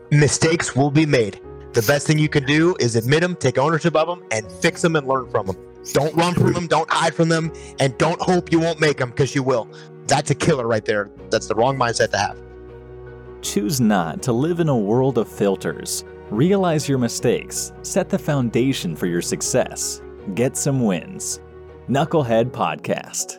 Mistakes will be made. The best thing you can do is admit them, take ownership of them, and fix them and learn from them. Don't run from them, don't hide from them, and don't hope you won't make them, because you will. That's a killer right there. That's the wrong mindset to have. Choose not to live in a world of filters. Realize your mistakes. Set the foundation for your success. Get some wins. Knucklehead Podcast.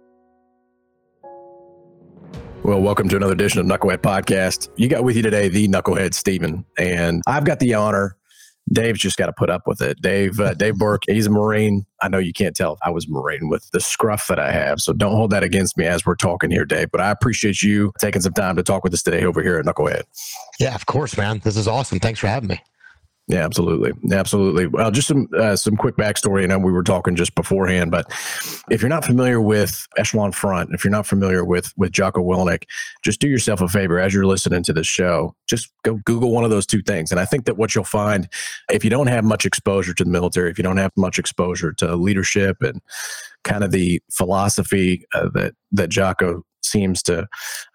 Well, welcome to another edition of Knucklehead Podcast. You got with you today the Knucklehead Steven, and I've got the honor. Dave's just got to put up with it. Dave Burke, he's a Marine. I know you can't tell if I was a Marine with the scruff that I have, so don't hold that against me as we're talking here, Dave. But I appreciate you taking some time to talk with us today over here at Knucklehead. Yeah, of course, man. This is awesome. Thanks for having me. Yeah, absolutely. Absolutely. Well, just some quick backstory. I know we were talking just beforehand, but if you're not familiar with Echelon Front, if you're not familiar with Jocko Willink, just do yourself a favor as you're listening to this show, just go Google one of those two things. And I think that what you'll find, if you don't have much exposure to the military, if you don't have much exposure to leadership and kind of the philosophy that Jocko seems to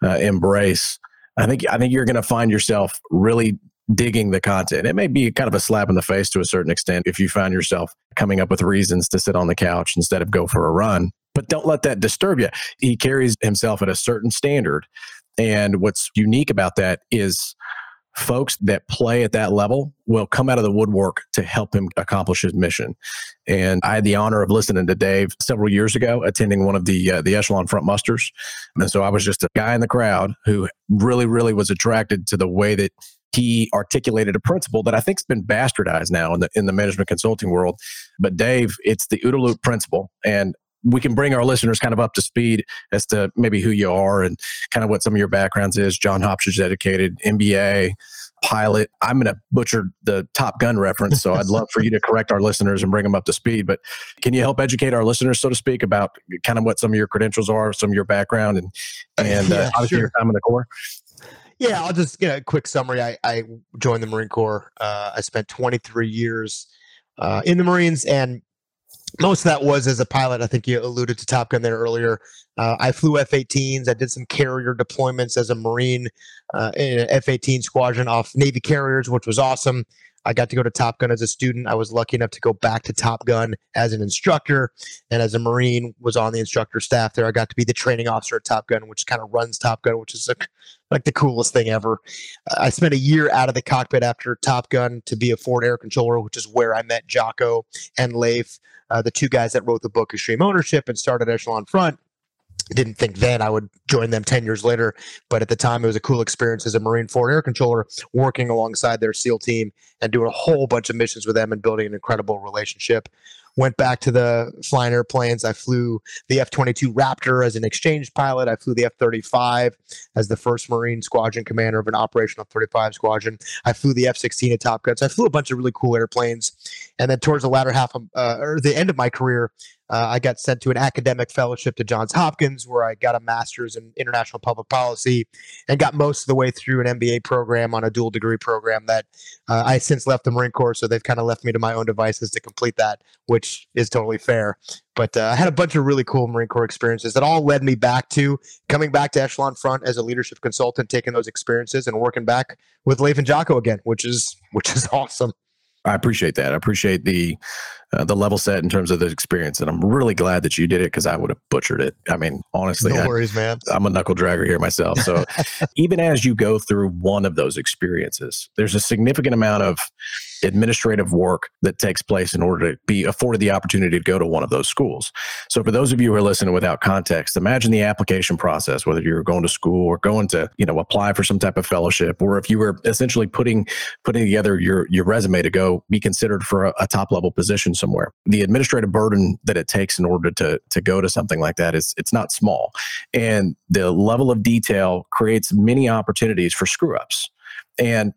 embrace, I think you're going to find yourself really digging the content. It may be kind of a slap in the face to a certain extent if you find yourself coming up with reasons to sit on the couch instead of go for a run, but don't let that disturb you. He carries himself at a certain standard. And what's unique about that is folks that play at that level will come out of the woodwork to help him accomplish his mission. And I had the honor of listening to Dave several years ago, attending one of the Echelon Front musters. And so I was just a guy in the crowd who really, really was attracted to the way that he articulated a principle that I think's been bastardized now in the management consulting world. But Dave, it's the OODA loop principle. And we can bring our listeners kind of up to speed as to maybe who you are and kind of what some of your backgrounds is. John Hopkins educated, MBA, pilot. I'm going to butcher the Top Gun reference, so I'd love for you to correct our listeners and bring them up to speed. But can you help educate our listeners, so to speak, about kind of what some of your credentials are, some of your background, and obviously your time in the Corps? Yeah, I'll just get a quick summary. I joined the Marine Corps. I spent 23 years in the Marines, and most of that was as a pilot. I think you alluded to Top Gun there earlier. I flew F-18s. I did some carrier deployments as a Marine in an F-18 squadron off Navy carriers, which was awesome. I got to go to Top Gun as a student. I was lucky enough to go back to Top Gun as an instructor, and as a Marine was on the instructor staff there. I got to be the training officer at Top Gun, which kind of runs Top Gun, which is like the coolest thing ever. I spent a year out of the cockpit after Top Gun to be a forward air controller, which is where I met Jocko and Leif, the two guys that wrote the book Extreme Ownership and started Echelon Front. Didn't think then I would join them 10 years later, but at the time it was a cool experience as a Marine forward air controller, working alongside their SEAL team and doing a whole bunch of missions with them and building an incredible relationship. Went back to the flying airplanes. I flew the F-22 Raptor as an exchange pilot. I flew the F-35 as the first Marine squadron commander of an operational F-35 squadron. I flew the F-16 at Top Gun. So I flew a bunch of really cool airplanes. And then towards the latter half of, or the end of my career, I got sent to an academic fellowship to Johns Hopkins, where I got a master's in international public policy and got most of the way through an MBA program on a dual degree program that I since left the Marine Corps. So they've kind of left me to my own devices to complete that, which is totally fair. But I had a bunch of really cool Marine Corps experiences that all led me back to coming back to Echelon Front as a leadership consultant, taking those experiences and working back with Leif and Jocko again, which is awesome. I appreciate that. I appreciate the level set in terms of the experience, and I'm really glad that you did it, because I would have butchered it. I mean, honestly, no worries, man. I'm a knuckle dragger here myself. So even as you go through one of those experiences, there's a significant amount of administrative work that takes place in order to be afforded the opportunity to go to one of those schools. So for those of you who are listening without context, imagine the application process, whether you're going to school or going to, apply for some type of fellowship, or if you were essentially putting together your resume to go be considered for a top level position somewhere. The administrative burden that it takes in order to go to something like that it's not small. And the level of detail creates many opportunities for screw ups. And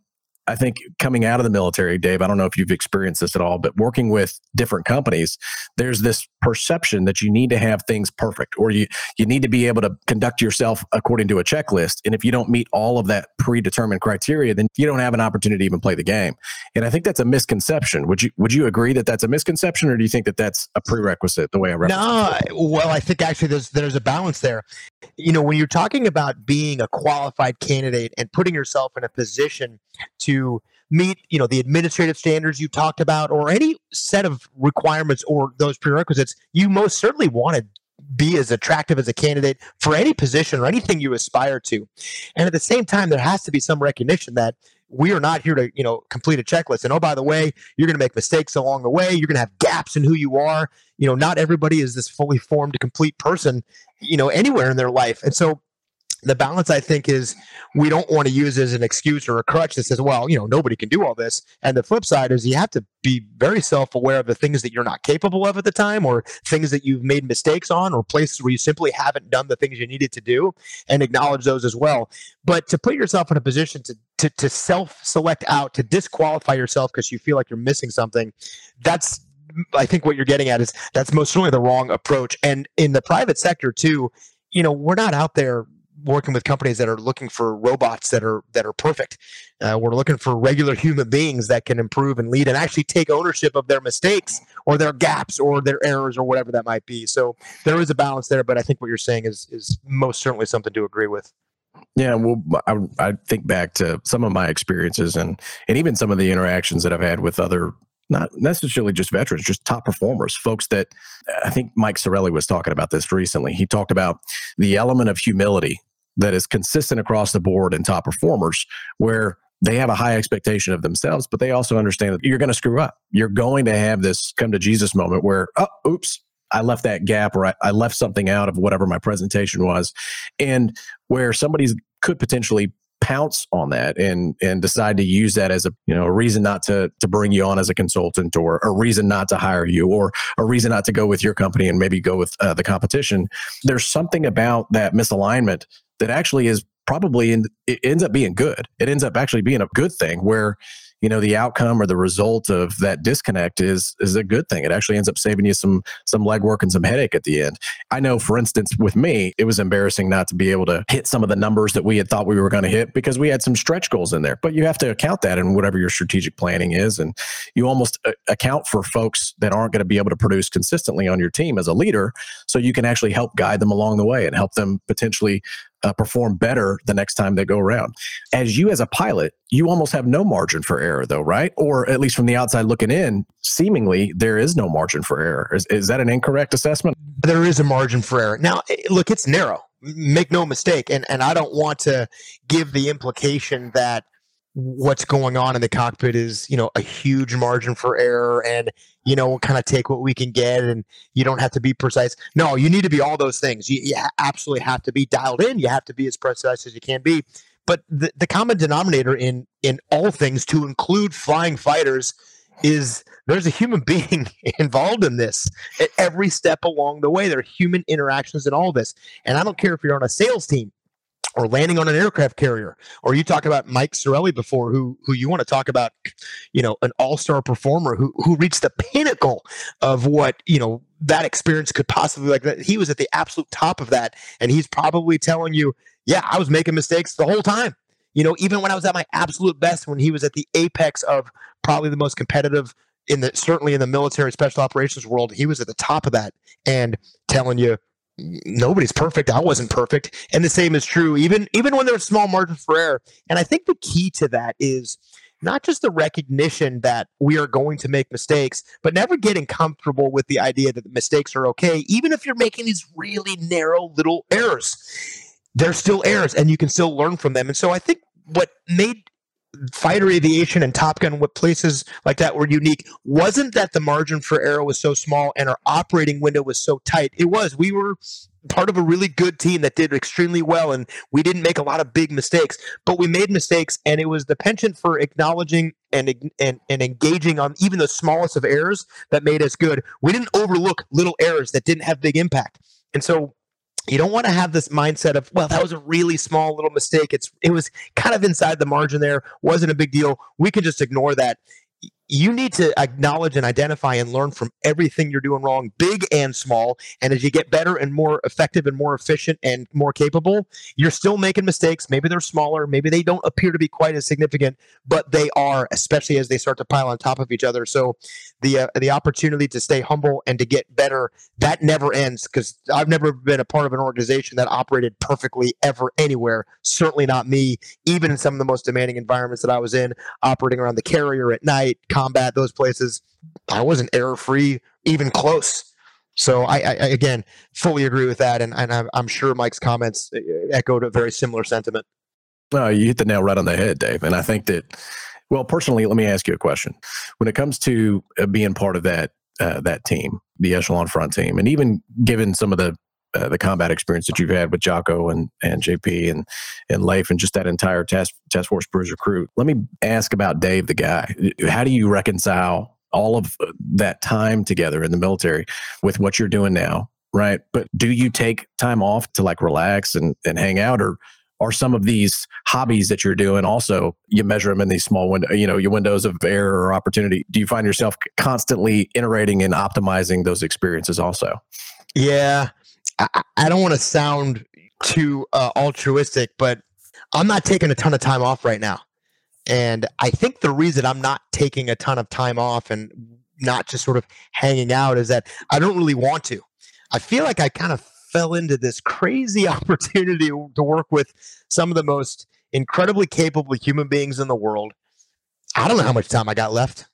I think coming out of the military, Dave, I don't know if you've experienced this at all, but working with different companies, there's this perception that you need to have things perfect, or you need to be able to conduct yourself according to a checklist. And if you don't meet all of that predetermined criteria, then you don't have an opportunity to even play the game. And I think that's a misconception. Would you agree that that's a misconception, or do you think that that's a prerequisite, the way I referenced it? No, well, I think actually there's a balance there. When you're talking about being a qualified candidate and putting yourself in a position to meet, the administrative standards you talked about, or any set of requirements or those prerequisites, you most certainly want to be as attractive as a candidate for any position or anything you aspire to. And at the same time, there has to be some recognition that we are not here to, complete a checklist. And, oh, by the way, you're going to make mistakes along the way. You're going to have gaps in who you are. Not everybody is this fully formed, complete person, anywhere in their life. And so the balance, I think, is we don't want to use as an excuse or a crutch that says, well, nobody can do all this. And the flip side is you have to be very self-aware of the things that you're not capable of at the time, or things that you've made mistakes on, or places where you simply haven't done the things you needed to do, and acknowledge those as well. But to put yourself in a position to self-select out, to disqualify yourself because you feel like you're missing something, I think what you're getting at is that's most certainly the wrong approach. And in the private sector too, we're not out there working with companies that are looking for robots that are perfect. We're looking for regular human beings that can improve and lead and actually take ownership of their mistakes or their gaps or their errors or whatever that might be. So there is a balance there, but I think what you're saying is most certainly something to agree with. Yeah, well, I think back to some of my experiences and even some of the interactions that I've had with other, not necessarily just veterans, just top performers, folks that I think Mike Sorelli was talking about this recently. He talked about the element of humility that is consistent across the board in top performers, where they have a high expectation of themselves, but they also understand that you're going to screw up. You're going to have this come to Jesus moment where, oh, oops, I left that gap, or I left something out of whatever my presentation was, and where somebody could potentially pounce on that and decide to use that as a reason not to bring you on as a consultant, or a reason not to hire you, or a reason not to go with your company and maybe go with the competition. There's something about that misalignment that actually is probably it ends up being good. It ends up actually being a good thing, where the outcome or the result of that disconnect is a good thing. It actually ends up saving you some legwork and some headache at the end. I know, for instance, with me, it was embarrassing not to be able to hit some of the numbers that we had thought we were going to hit, because we had some stretch goals in there. But you have to account that in whatever your strategic planning is. And you almost account for folks that aren't going to be able to produce consistently on your team as a leader, so you can actually help guide them along the way and help them potentially perform better the next time they go around. As a pilot, you almost have no margin for error, though, right? Or at least from the outside looking in, seemingly there is no margin for error. Is that an incorrect assessment? There is a margin for error. Now, look, it's narrow. Make no mistake. And I don't want to give the implication that what's going on in the cockpit is, a huge margin for error, and, we'll kind of take what we can get, and you don't have to be precise. No, you need to be all those things. You absolutely have to be dialed in. You have to be as precise as you can be. But the common denominator in all things, to include flying fighters, is there's a human being involved in this at every step along the way. There are human interactions in all this. And I don't care if you're on a sales team or landing on an aircraft carrier, or you talk about Mike Sorelli before, who you want to talk about, an all-star performer who reached the pinnacle of what, that experience could possibly like. That he was at the absolute top of that. And he's probably telling you, yeah, I was making mistakes the whole time. Even when I was at my absolute best, when he was at the apex of probably the most competitive certainly in the military special operations world, he was at the top of that and telling you, nobody's perfect. I wasn't perfect. And the same is true, even when there's small margins for error. And I think the key to that is not just the recognition that we are going to make mistakes, but never getting comfortable with the idea that the mistakes are okay. Even if you're making these really narrow little errors, they're still errors and you can still learn from them. And so I think what made fighter aviation and Top Gun, what places like that were unique, wasn't that the margin for error was so small and our operating window was so tight. We were part of a really good team that did extremely well, and we didn't make a lot of big mistakes, but we made mistakes, and it was the penchant for acknowledging and engaging on even the smallest of errors that made us good. We didn't overlook little errors that didn't have big impact. And so You don't want to have this mindset of, well, that was a really small little mistake. It was kind of inside the margin there, wasn't a big deal. We can just ignore that. You need to acknowledge and identify and learn from everything you're doing wrong, big and small. And as you get better and more effective and more efficient and more capable, you're still making mistakes. Maybe they're smaller. Maybe they don't appear to be quite as significant, but they are, especially as they start to pile on top of each other. So the opportunity to stay humble and to get better, that never ends, because I've never been a part of an organization that operated perfectly ever anywhere. Certainly not me, even in some of the most demanding environments that I was in, operating around the carrier at night, combat, those places. I wasn't error-free, even close. So I again, fully agree with that. And I'm sure Mike's comments echoed a very similar sentiment. No, you hit the nail right on the head, Dave. And I think that, well, personally, let me ask you a question. When it comes to being part of that team, the Echelon Front team, and even given some of the combat experience that you've had with Jocko and JP and Leif and just that entire task force bruiser crew, let me ask about Dave, the guy. How do you reconcile all of that time together in the military with what you're doing now, right? But do you take time off to like relax and hang out, or are some of these hobbies that you're doing also, you measure them in these small windows, your windows of error or opportunity? Do you find yourself constantly iterating and optimizing those experiences also? Yeah. I don't want to sound too altruistic, but I'm not taking a ton of time off right now. And I think the reason I'm not taking a ton of time off and not just sort of hanging out is that I don't really want to. I feel like I kind of fell into this crazy opportunity to work with some of the most incredibly capable human beings in the world. I don't know how much time I got left.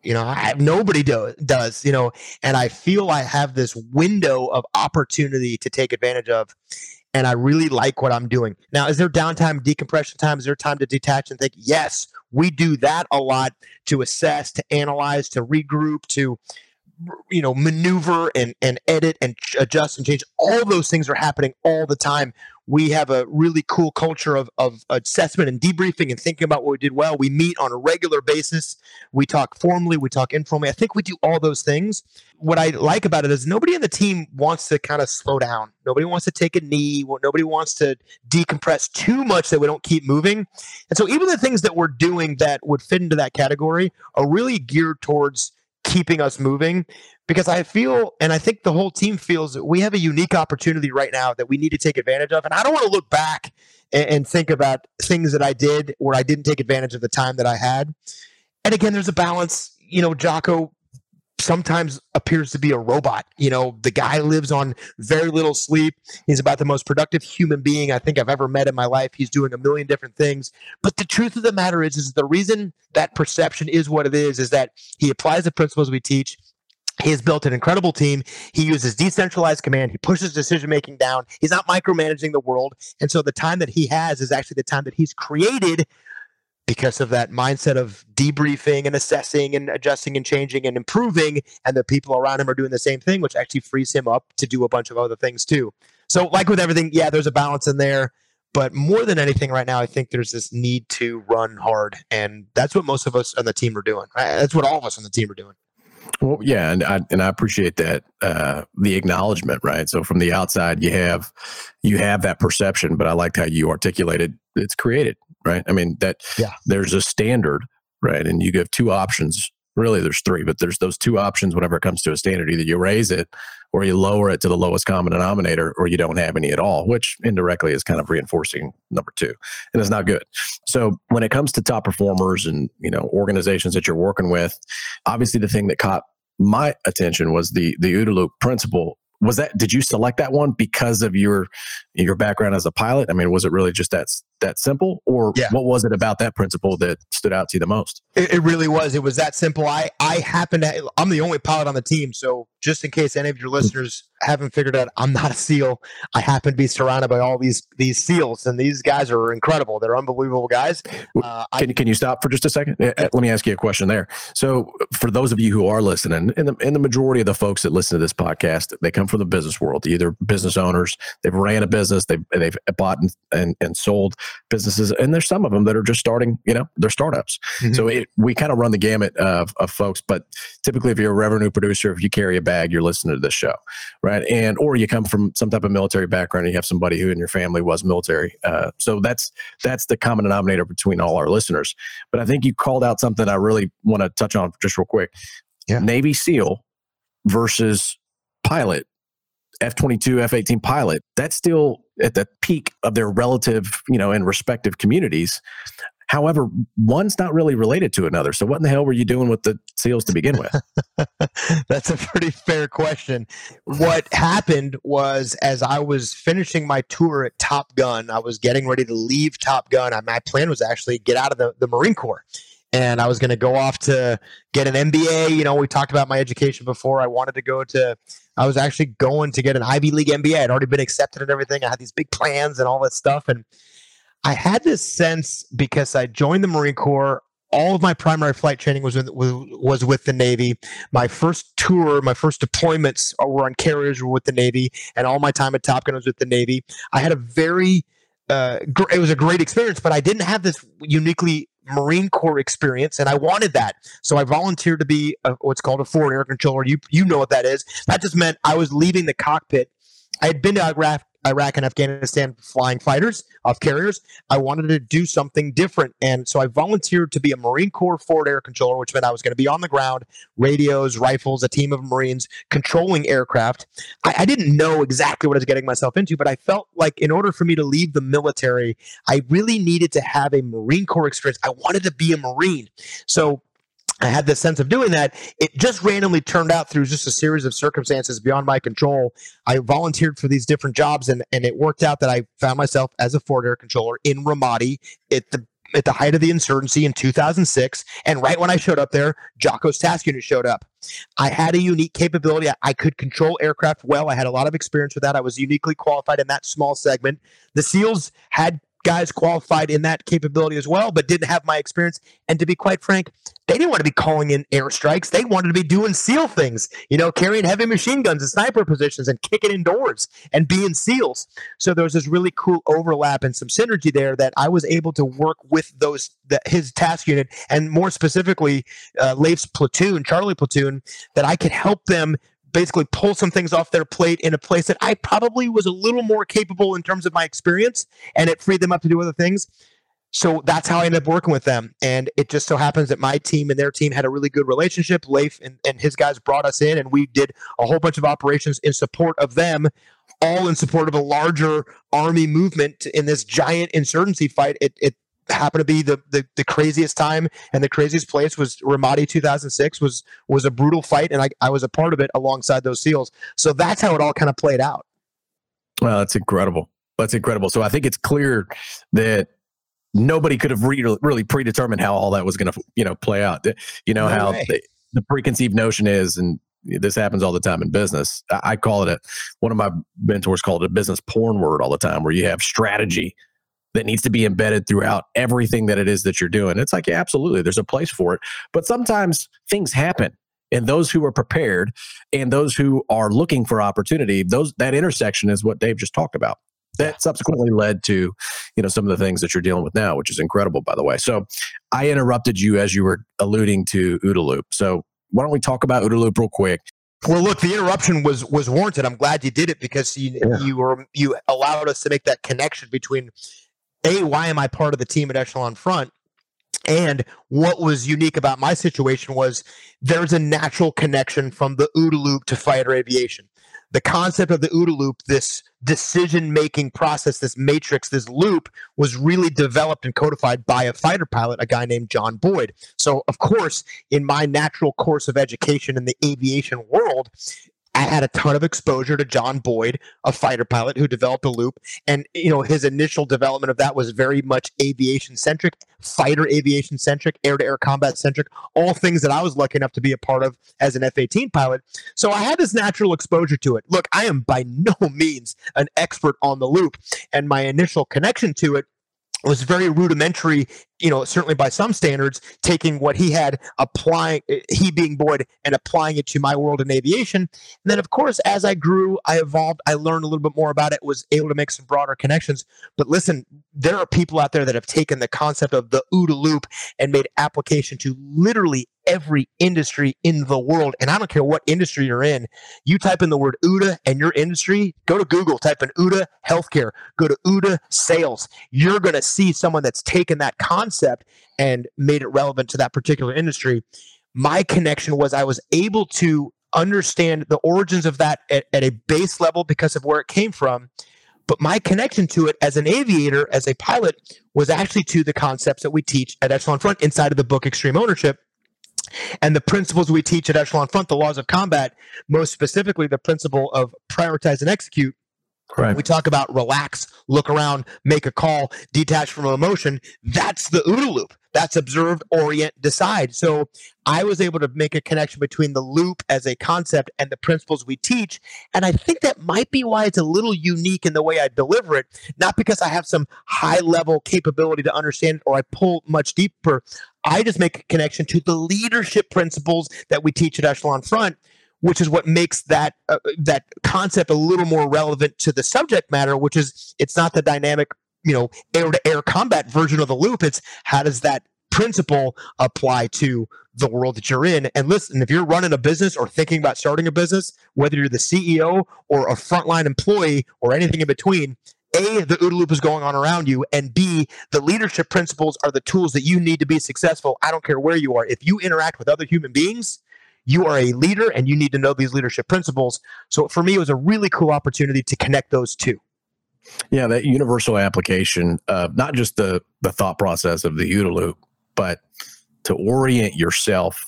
Nobody does, and I feel I have this window of opportunity to take advantage of. And I really like what I'm doing. Now, is there downtime, decompression time? Is there time to detach and think? Yes, we do that a lot, to assess, to analyze, to regroup, to maneuver and edit and adjust and change. All those things are happening all the time. We have a really cool culture of assessment and debriefing and thinking about what we did well. We meet on a regular basis. We talk formally, we talk informally. I think we do all those things. What I like about it is nobody on the team wants to kind of slow down. Nobody wants to take a knee. Nobody wants to decompress too much that we don't keep moving. And so even the things that we're doing that would fit into that category are really geared towards keeping us moving, because I feel, and I think the whole team feels, that we have a unique opportunity right now that we need to take advantage of. And I don't want to look back and think about things that I did where I didn't take advantage of the time that I had. And again, there's a balance. Jocko sometimes appears to be a robot. The guy lives on very little sleep. He's about the most productive human being I think I've ever met in my life. He's doing a million different things. But the truth of the matter is the reason that perception is what it is that he applies the principles we teach. He has built an incredible team. He uses decentralized command. He pushes decision-making down. He's not micromanaging the world. And so the time that he has is actually the time that he's created because of that mindset of debriefing and assessing and adjusting and changing and improving. And the people around him are doing the same thing, which actually frees him up to do a bunch of other things too. So like with everything, yeah, there's a balance in there. But more than anything right now, I think there's this need to run hard. And that's what most of us on the team are doing. That's what all of us on the team are doing. Well, yeah, and I appreciate that, the acknowledgement, right? So from the outside, you have that perception, but I liked how you articulated it's created, right? I mean, there's a standard, right? And you give two options. Really, there's three, but there's those two options whenever it comes to a standard. Either you raise it or you lower it to the lowest common denominator, or you don't have any at all, which indirectly is kind of reinforcing number two. And it's not good. So when it comes to top performers and, organizations that you're working with, obviously the thing that caught my attention was the OODA loop principle. Did you select that one because of your background as a pilot? I mean, was it really just that simple, or what was it about that principle that stood out to you the most? It really was. It was that simple. I'm the only pilot on the team. So just in case any of your listeners haven't figured out, I'm not a SEAL. I happen to be surrounded by all these SEALs, and these guys are incredible. They're unbelievable guys. Can you stop for just a second? Let me ask you a question there. So for those of you who are listening, and the majority of the folks that listen to this podcast, they come from the business world, either business owners, they've ran a business, they've bought and sold businesses, and there's some of them that are just starting, they're startups. Mhm. So we kind of run the gamut of folks, but typically if you're a revenue producer, if you carry a bag, you're listening to this show, right? Or you come from some type of military background, and you have somebody who in your family was military. So that's the common denominator between all our listeners. But I think you called out something I really want to touch on just real quick. Yeah. Navy SEAL versus pilot, F-22, F-18 pilot, that's still at the peak of their relative, and respective communities. However, one's not really related to another. So what in the hell were you doing with the SEALs to begin with? That's a pretty fair question. What happened was, as I was finishing my tour at Top Gun, I was getting ready to leave Top Gun. My plan was actually get out of the Marine Corps. And I was going to go off to get an MBA. We talked about my education before. I was actually going to get an Ivy League MBA. I'd already been accepted and everything. I had these big plans and all that stuff. And I had this sense, because I joined the Marine Corps, all of my primary flight training was with the Navy. My first tour, my first deployments were on carriers, were with the Navy, and all my time at Top Gun was with the Navy. I had it was a great experience, but I didn't have this uniquely Marine Corps experience, and I wanted that. So I volunteered to be what's called a forward air controller. You know what that is. That just meant I was leaving the cockpit. I had been to Iraq and Afghanistan flying fighters off carriers. I wanted to do something different. And so I volunteered to be a Marine Corps forward air controller, which meant I was going to be on the ground, radios, rifles, a team of Marines controlling aircraft. I didn't know exactly what I was getting myself into, but I felt like in order for me to leave the military, I really needed to have a Marine Corps experience. I wanted to be a Marine. So I had this sense of doing that. It just randomly turned out through just a series of circumstances beyond my control. I volunteered for these different jobs, and it worked out that I found myself as a forward air controller in Ramadi at the height of the insurgency in 2006. And right when I showed up there, Jocko's task unit showed up. I had a unique capability. I could control aircraft well. I had a lot of experience with that. I was uniquely qualified in that small segment. The SEALs had guys qualified in that capability as well, but didn't have my experience. And to be quite frank, they didn't want to be calling in airstrikes. They wanted to be doing SEAL things, carrying heavy machine guns and sniper positions and kicking indoors and being SEALs. So there was this really cool overlap and some synergy there that I was able to work with his task unit, and more specifically, Leif's platoon, Charlie platoon, that I could help them basically pull some things off their plate in a place that I probably was a little more capable in terms of my experience, and it freed them up to do other things. So that's how I ended up working with them. And it just so happens that my team and their team had a really good relationship. Leif and his guys brought us in, and we did a whole bunch of operations in support of them, all in support of a larger Army movement in this giant insurgency fight. It happened to be the craziest time, and the craziest place was Ramadi 2006 was a brutal fight, and I was a part of it alongside those SEALs. So that's how it all kind of played out. Well, that's incredible. That's incredible. So I think it's clear that nobody could have really predetermined how all that was going to play out. No how way. the preconceived notion is, and this happens all the time in business. I call it one of my mentors called it a business porn word all the time, where you have strategy that needs to be embedded throughout everything that it is that you're doing. It's like, yeah, absolutely, there's a place for it. But sometimes things happen, and those who are prepared and those who are looking for opportunity, that intersection is what Dave just talked about. That subsequently led to, some of the things that you're dealing with now, which is incredible, by the way. So I interrupted you as you were alluding to OODA Loop. So why don't we talk about OODA Loop real quick? Well, look, the interruption was warranted. I'm glad you did it, because you allowed us to make that connection between why am I part of the team at Echelon Front? And what was unique about my situation was there's a natural connection from the OODA Loop to fighter aviation. The concept of the OODA Loop, this decision-making process, this matrix, this loop, was really developed and codified by a fighter pilot, a guy named John Boyd. So, of course, in my natural course of education in the aviation world, I had a ton of exposure to John Boyd, a fighter pilot who developed a loop. And, his initial development of that was very much aviation-centric, fighter aviation-centric, air-to-air combat-centric, all things that I was lucky enough to be a part of as an F-18 pilot. So I had this natural exposure to it. Look, I am by no means an expert on the loop, and my initial connection to it was very rudimentary certainly by some standards, taking what he had, he being Boyd, and applying it to my world in aviation. And then, of course, as I grew, I evolved, I learned a little bit more about it, was able to make some broader connections. But listen, there are people out there that have taken the concept of the OODA loop and made application to literally every industry in the world. And I don't care what industry you're in. You type in the word OODA and your industry, go to Google, type in OODA healthcare, go to OODA sales. You're going to see someone that's taken that concept and made it relevant to that particular industry. My connection was I was able to understand the origins of that at a base level because of where it came from. But my connection to it as an aviator, as a pilot, was actually to the concepts that we teach at Echelon Front inside of the book Extreme Ownership. And the principles we teach at Echelon Front, the laws of combat, most specifically the principle of prioritize and execute. Right. We talk about relax, look around, make a call, detach from emotion. That's the OODA loop. That's observe, orient, decide. So I was able to make a connection between the loop as a concept and the principles we teach. And I think that might be why it's a little unique in the way I deliver it. Not because I have some high level capability to understand it or I pull much deeper. I just make a connection to the leadership principles that we teach at Echelon Front, which is what makes that concept a little more relevant to the subject matter, which is it's not the dynamic, air-to-air combat version of the loop. It's how does that principle apply to the world that you're in? And listen, if you're running a business or thinking about starting a business, whether you're the CEO or a frontline employee or anything in between, A, the OODA loop is going on around you, and B, the leadership principles are the tools that you need to be successful. I don't care where you are. If you interact with other human beings, you are a leader and you need to know these leadership principles. So for me, it was a really cool opportunity to connect those two. Yeah, that universal application of not just the thought process of the OODA loop, but to orient yourself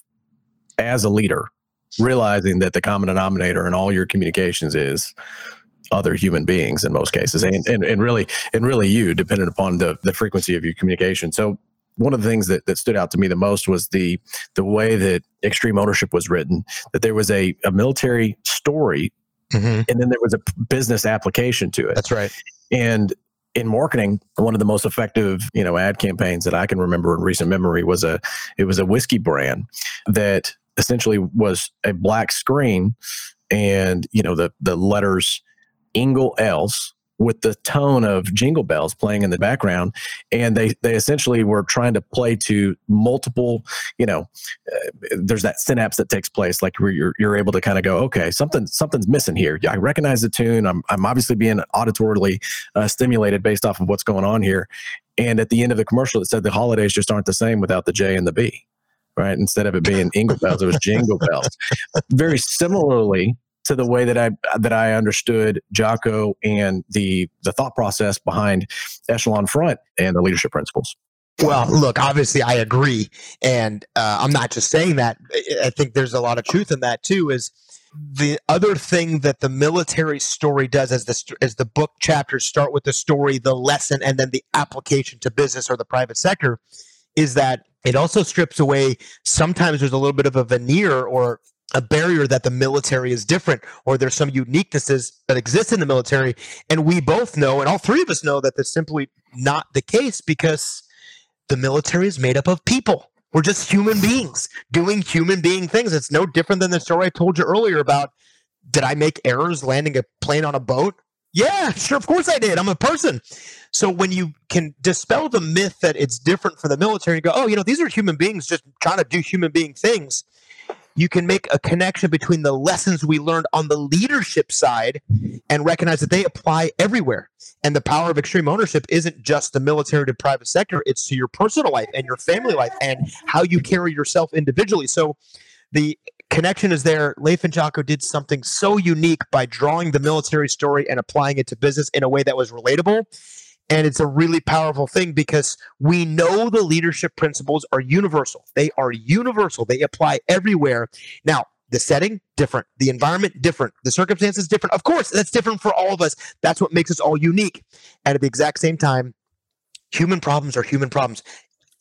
as a leader, realizing that the common denominator in all your communications is other human beings in most cases, and really you, depending upon the frequency of your communication. So one of the things that stood out to me the most was the way that Extreme Ownership was written, that there was a military story, and then there was a business application to it. That's right. And in marketing, one of the most effective, ad campaigns that I can remember in recent memory was a whiskey brand that essentially was a black screen and, the letters Ingle Else with the tone of Jingle Bells playing in the background. And they essentially were trying to play to multiple, there's that synapse that takes place, like where you're able to kind of go, okay, something's missing here. I recognize the tune. I'm obviously being auditorily stimulated based off of what's going on here. And at the end of the commercial, it said the holidays just aren't the same without the J and the B, right? Instead of it being Ingle Bells, it was Jingle Bells. Very similarly to the way that I understood Jocko and the thought process behind Echelon Front and the leadership principles. Well, look, obviously I agree. And I'm not just saying that. I think there's a lot of truth in that too, is the other thing that the military story does as the book chapters start with the story, the lesson, and then the application to business or the private sector, is that it also strips away, sometimes there's a little bit of a veneer or a barrier that the military is different, or there's some uniquenesses that exist in the military. And we both know, and all three of us know, that that's simply not the case, because the military is made up of people. We're just human beings doing human being things. It's no different than the story I told you earlier about, did I make errors landing a plane on a boat? Yeah, sure, of course I did. I'm a person. So when you can dispel the myth that it's different for the military and go, oh, these are human beings just trying to do human being things, you can make a connection between the lessons we learned on the leadership side and recognize that they apply everywhere. And the power of Extreme Ownership isn't just the military to private sector, it's to your personal life and your family life and how you carry yourself individually. So the connection is there. Leif and Jocko did something so unique by drawing the military story and applying it to business in a way that was relatable. And it's a really powerful thing because we know the leadership principles are universal. They are universal. They apply everywhere. Now, the setting, different. The environment, different. The circumstances, different. Of course, that's different for all of us. That's what makes us all unique. And at the exact same time, human problems are human problems.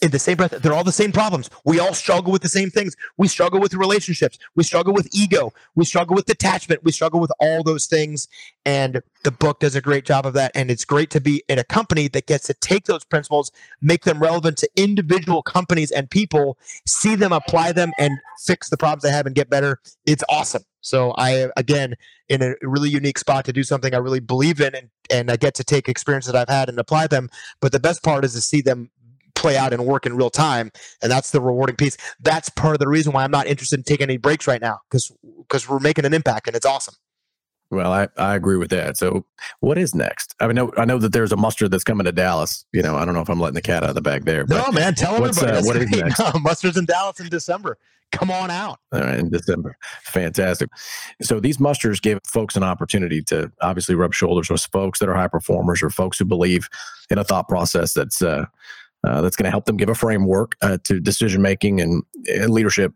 in the same breath, they're all the same problems. We all struggle with the same things. We struggle with relationships. We struggle with ego. We struggle with detachment. We struggle with all those things. And the book does a great job of that. And it's great to be in a company that gets to take those principles, make them relevant to individual companies and people, see them, apply them, and fix the problems they have and get better. It's awesome. So I, again, in a really unique spot to do something I really believe in, and I get to take experiences that I've had and apply them. But the best part is to see them play out and work in real time, and that's the rewarding piece. That's part of the reason why I'm not interested in taking any breaks right now, because we're making an impact and it's awesome. Well, I agree with that. So what is next? I mean, I know that there's a mustard that's coming to Dallas. I don't know if I'm letting the cat out of the bag there. No, man, tell everybody. What is next? No, mustard's in Dallas in December. Come on out. All right, in December. Fantastic. So these musters give folks an opportunity to obviously rub shoulders with folks that are high performers or folks who believe in a thought process that's going to help them give a framework to decision making and leadership,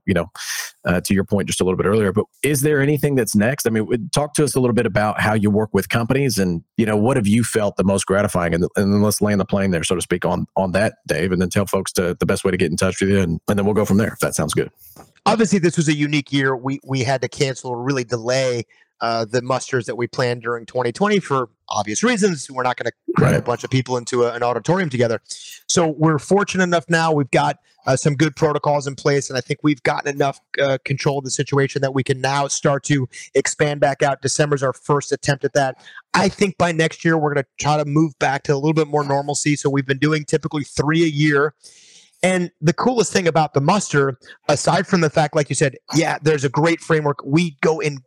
to your point just a little bit earlier. But is there anything that's next? I mean, talk to us a little bit about how you work with companies and, what have you felt the most gratifying? And then let's land the plane there, so to speak, on that, Dave, and then tell folks the best way to get in touch with you. And then we'll go from there, if that sounds good. Obviously, this was a unique year. We had to cancel or really delay the musters that we planned during 2020 for obvious reasons. We're not going to cram a bunch of people into an auditorium together. So we're fortunate enough now. We've got some good protocols in place, and I think we've gotten enough control of the situation that we can now start to expand back out. December's our first attempt at that. I think by next year, we're going to try to move back to a little bit more normalcy. So we've been doing typically 3 a year. And the coolest thing about the muster, aside from the fact, like you said, there's a great framework. We go in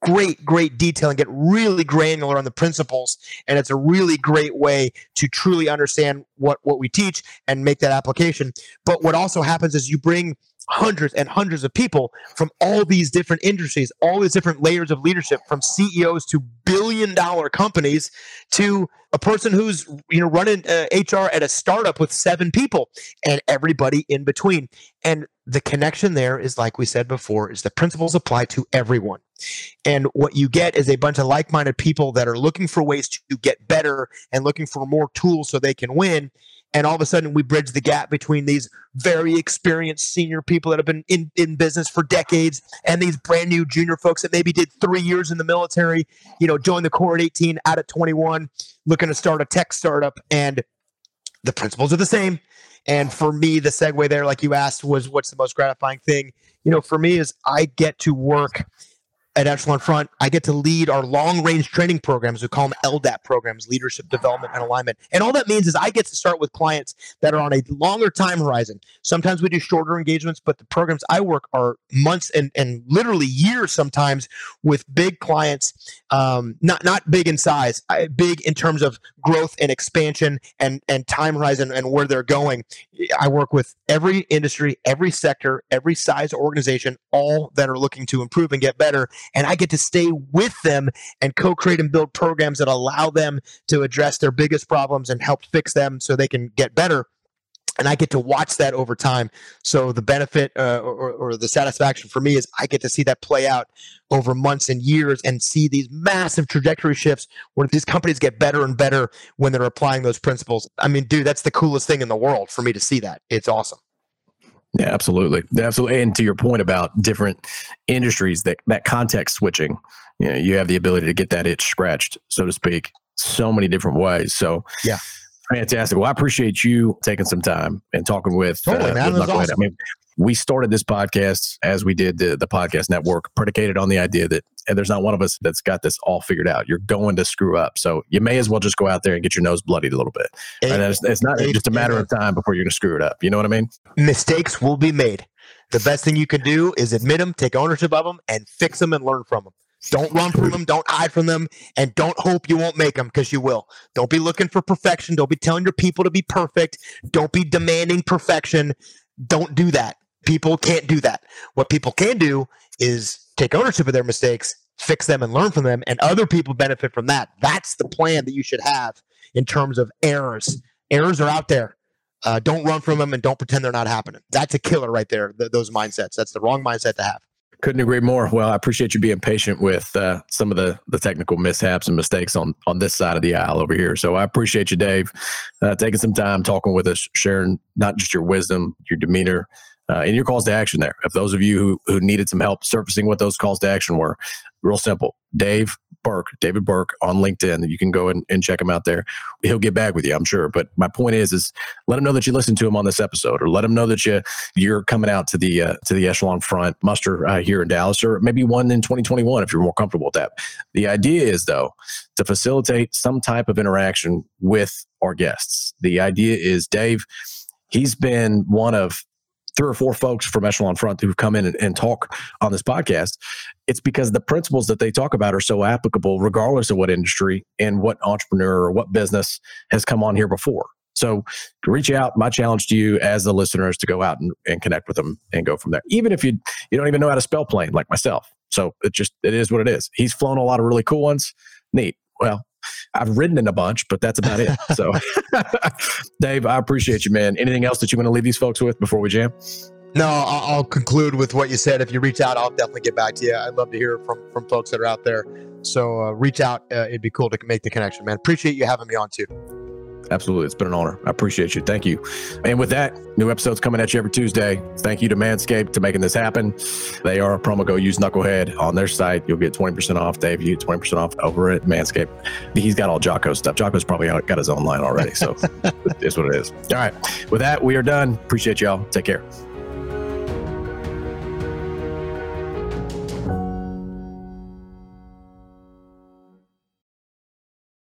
great detail and get really granular on the principles. And it's a really great way to truly understand what we teach and make that application. But what also happens is you bring hundreds and hundreds of people from all these different industries, all these different layers of leadership, from CEOs to billion-dollar companies to a person who's running HR at a startup with 7 people, and everybody in between. And the connection there is, like we said before, is the principles apply to everyone. And what you get is a bunch of like-minded people that are looking for ways to get better and looking for more tools so they can win. And all of a sudden, we bridge the gap between these very experienced senior people that have been in business for decades and these brand new junior folks that maybe did 3 years in the military, joined the Corps at 18, out at 21, looking to start a tech startup. And the principles are the same. And for me, the segue there, like you asked, was what's the most gratifying thing? For me is I get to work at Echelon Front. I get to lead our long-range training programs. We call them LDAP programs, Leadership Development and Alignment. And all that means is I get to start with clients that are on a longer time horizon. Sometimes we do shorter engagements, but the programs I work are months and literally years sometimes with big clients, not big in size, big in terms of growth and expansion and time horizon and where they're going. I work with every industry, every sector, every size organization, all that are looking to improve and get better. And I get to stay with them and co-create and build programs that allow them to address their biggest problems and help fix them so they can get better. And I get to watch that over time. So the benefit or the satisfaction for me is I get to see that play out over months and years and see these massive trajectory shifts where these companies get better and better when they're applying those principles. I mean, dude, that's the coolest thing in the world for me to see that. It's awesome. Yeah, absolutely. And to your point about different industries, that context switching, you have the ability to get that itch scratched, so to speak, so many different ways. So yeah. Fantastic. Well, I appreciate you taking some time and talking with man. With awesome. I mean, we started this podcast as we did the podcast network, predicated on the idea that there's not one of us that's got this all figured out. You're going to screw up. So you may as well just go out there and get your nose bloodied a little bit. And it's not just a matter of time before you're going to screw it up. You know what I mean? Mistakes will be made. The best thing you can do is admit them, take ownership of them, and fix them and learn from them. Don't run from them. Don't hide from them. And don't hope you won't make them, because you will. Don't be looking for perfection. Don't be telling your people to be perfect. Don't be demanding perfection. Don't do that. People can't do that. What people can do is take ownership of their mistakes, fix them, and learn from them. And other people benefit from that. That's the plan that you should have in terms of errors. Errors are out there. Don't run from them and don't pretend they're not happening. That's a killer right there, those mindsets. That's the wrong mindset to have. Couldn't agree more. Well, I appreciate you being patient with some of the technical mishaps and mistakes on this side of the aisle over here. So I appreciate you, Dave, taking some time, talking with us, sharing not just your wisdom, your demeanor, and your calls to action there. If those of you who needed some help surfacing what those calls to action were, real simple. David Burke on LinkedIn. You can go and check him out there. He'll get back with you, I'm sure. But my point is let him know that you listened to him on this episode, or let him know that you're coming out to the Echelon Front muster here in Dallas, or maybe one in 2021 if you're more comfortable with that. The idea is, though, to facilitate some type of interaction with our guests. The idea is, Dave, he's been one of 3 or 4 folks from Echelon Front who've come in and talk on this podcast. It's because the principles that they talk about are so applicable regardless of what industry and what entrepreneur or what business has come on here before. So reach out. My challenge to you as the listener is to go out and connect with them and go from there. Even if you don't even know how to spell plane like myself. So it is what it is. He's flown a lot of really cool ones. Neat. Well, I've ridden in a bunch, but that's about it. So, Dave, I appreciate you, man. Anything else that you want to leave these folks with before we jam? No, I'll conclude with what you said. If you reach out, I'll definitely get back to you. I'd love to hear from folks that are out there. So reach out. It'd be cool to make the connection, man. Appreciate you having me on too. Absolutely. It's been an honor. I appreciate you. Thank you. And with that, new episodes coming at you every Tuesday. Thank you to Manscaped to making this happen. They are a promo code. Use Knucklehead on their site. You'll get 20% off. Dave, you get 20% off over at Manscaped. He's got all Jocko's stuff. Jocko's probably got his own line already. So it's what it is. All right. With that, we are done. Appreciate y'all. Take care.